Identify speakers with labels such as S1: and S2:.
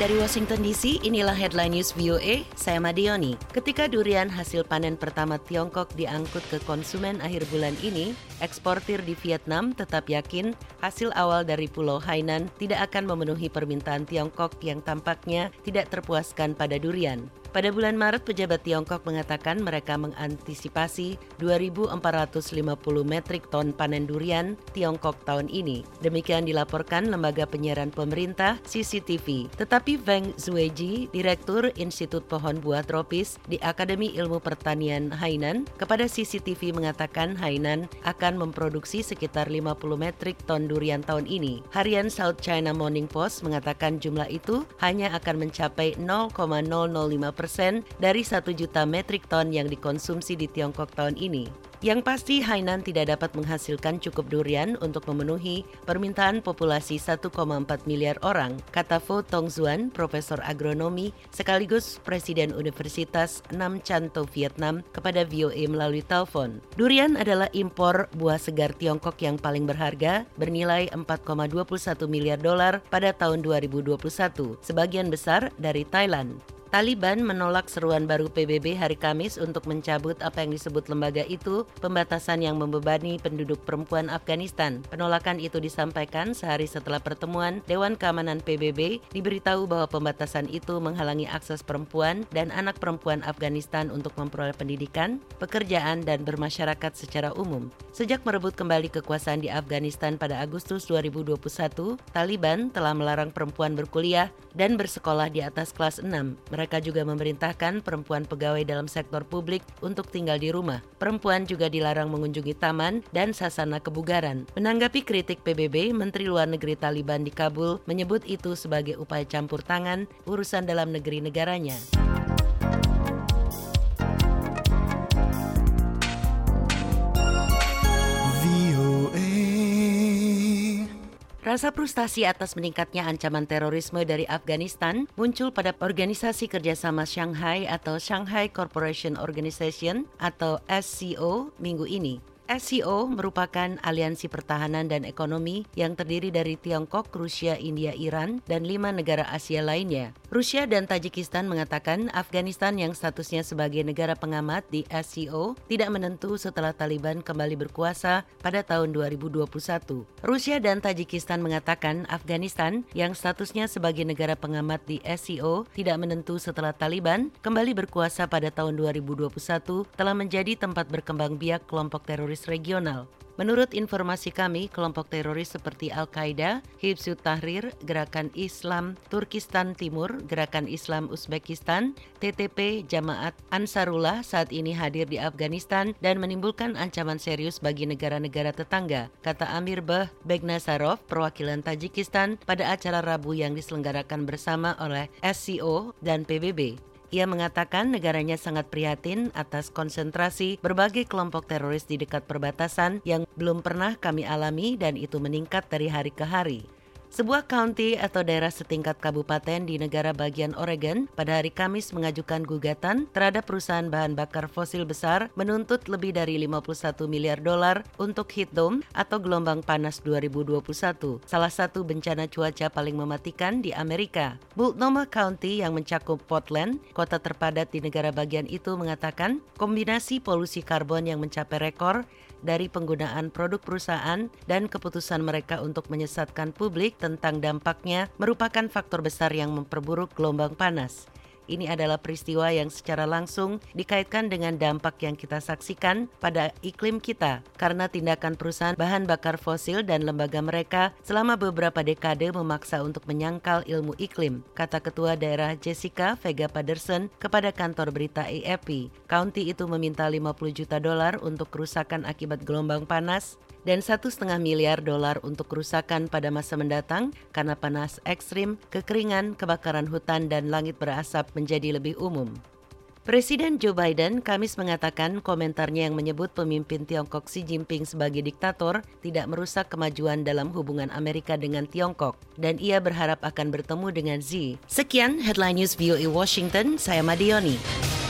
S1: Dari Washington DC, inilah Headline News VOA, saya Madioni. Ketika durian hasil panen pertama Tiongkok diangkut ke konsumen akhir bulan ini, eksportir di Vietnam tetap yakin hasil awal dari Pulau Hainan tidak akan memenuhi permintaan Tiongkok yang tampaknya tidak terpuaskan pada durian. Pada bulan Maret, pejabat Tiongkok mengatakan mereka mengantisipasi 2.450 metrik ton panen durian Tiongkok tahun ini. Demikian dilaporkan lembaga penyiaran pemerintah CCTV. Tetapi Feng Zueji, Direktur Institut Pohon Buah Tropis di Akademi Ilmu Pertanian Hainan, kepada CCTV mengatakan Hainan akan memproduksi sekitar 50 metrik ton durian tahun ini. Harian South China Morning Post mengatakan jumlah itu hanya akan mencapai 0,005% dari 1 juta metrik ton yang dikonsumsi di Tiongkok tahun ini. Yang pasti Hainan tidak dapat menghasilkan cukup durian untuk memenuhi permintaan populasi 1,4 miliar orang, kata Pho Tong Xuan, Profesor Agronomi sekaligus Presiden Universitas Nam Chan To Vietnam kepada VOA melalui telepon. Durian adalah impor buah segar Tiongkok yang paling berharga, bernilai 4,21 miliar dolar pada tahun 2021, sebagian besar dari Thailand. Taliban menolak seruan baru PBB hari Kamis untuk mencabut apa yang disebut lembaga itu pembatasan yang membebani penduduk perempuan Afghanistan. Penolakan itu disampaikan sehari setelah pertemuan Dewan Keamanan PBB diberitahu bahwa pembatasan itu menghalangi akses perempuan dan anak perempuan Afghanistan untuk memperoleh pendidikan, pekerjaan, dan bermasyarakat secara umum. Sejak merebut kembali kekuasaan di Afghanistan pada Agustus 2021, Taliban telah melarang perempuan berkuliah dan bersekolah di atas kelas 6. Mereka juga memerintahkan perempuan pegawai dalam sektor publik untuk tinggal di rumah. Perempuan juga dilarang mengunjungi taman dan sasana kebugaran. Menanggapi kritik PBB, Menteri Luar Negeri Taliban di Kabul menyebut itu sebagai upaya campur tangan urusan dalam negeri negaranya. Rasa frustasi atas meningkatnya ancaman terorisme dari Afghanistan muncul pada Organisasi Kerjasama Shanghai atau Shanghai Cooperation Organization atau SCO minggu ini. SCO merupakan aliansi pertahanan dan ekonomi yang terdiri dari Tiongkok, Rusia, India, Iran, dan 5 negara Asia lainnya. Rusia dan Tajikistan mengatakan Afghanistan yang statusnya sebagai negara pengamat di SCO tidak menentu setelah Taliban kembali berkuasa pada tahun 2021. Rusia dan Tajikistan mengatakan Afghanistan yang statusnya sebagai negara pengamat di SCO tidak menentu setelah Taliban kembali berkuasa pada tahun 2021 telah menjadi tempat berkembang biak kelompok teroris regional. Menurut informasi kami, kelompok teroris seperti Al-Qaeda, Hizbut Tahrir, Gerakan Islam Turkistan Timur, Gerakan Islam Uzbekistan, TTP, Jamaat Ansarullah saat ini hadir di Afghanistan dan menimbulkan ancaman serius bagi negara-negara tetangga, kata Amir Bah Begnazarov, perwakilan Tajikistan pada acara Rabu yang diselenggarakan bersama oleh SCO dan PBB. Ia mengatakan negaranya sangat prihatin atas konsentrasi berbagai kelompok teroris di dekat perbatasan yang belum pernah kami alami dan itu meningkat dari hari ke hari. Sebuah county atau daerah setingkat kabupaten di negara bagian Oregon pada hari Kamis mengajukan gugatan terhadap perusahaan bahan bakar fosil besar menuntut lebih dari 51 miliar dolar untuk heat dome atau gelombang panas 2021, salah satu bencana cuaca paling mematikan di Amerika. Multnomah County yang mencakup Portland, kota terpadat di negara bagian itu, mengatakan kombinasi polusi karbon yang mencapai rekor dari penggunaan produk perusahaan dan keputusan mereka untuk menyesatkan publik tentang dampaknya merupakan faktor besar yang memperburuk gelombang panas. Ini adalah peristiwa yang secara langsung dikaitkan dengan dampak yang kita saksikan pada iklim kita karena tindakan perusahaan bahan bakar fosil dan lembaga mereka selama beberapa dekade memaksa untuk menyangkal ilmu iklim, kata Ketua Daerah Jessica Vega Pedersen kepada kantor berita AFP. County itu meminta 50 juta dolar untuk kerusakan akibat gelombang panas dan 1,5 miliar dolar untuk kerusakan pada masa mendatang karena panas ekstrim, kekeringan, kebakaran hutan, dan langit berasap menjadi lebih umum. Presiden Joe Biden Kamis mengatakan komentarnya yang menyebut pemimpin Tiongkok Xi Jinping sebagai diktator tidak merusak kemajuan dalam hubungan Amerika dengan Tiongkok dan ia berharap akan bertemu dengan Xi. Sekian Headline News VOA Washington, saya Madioni.